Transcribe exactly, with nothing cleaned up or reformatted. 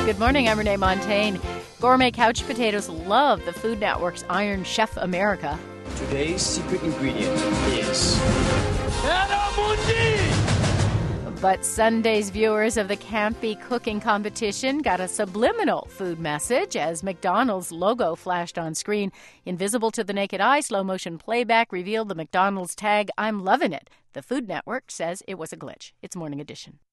Good morning, I'm Renee Montaigne. Gourmet couch potatoes love the Food Network's Iron Chef America. Today's secret ingredient is But Sunday's viewers of the Campy Cooking Competition got a subliminal food message as McDonald's logo flashed on screen. Invisible to the naked eye, slow-motion playback revealed the McDonald's tag, "I'm loving it." The Food Network says it was a glitch. It's Morning Edition.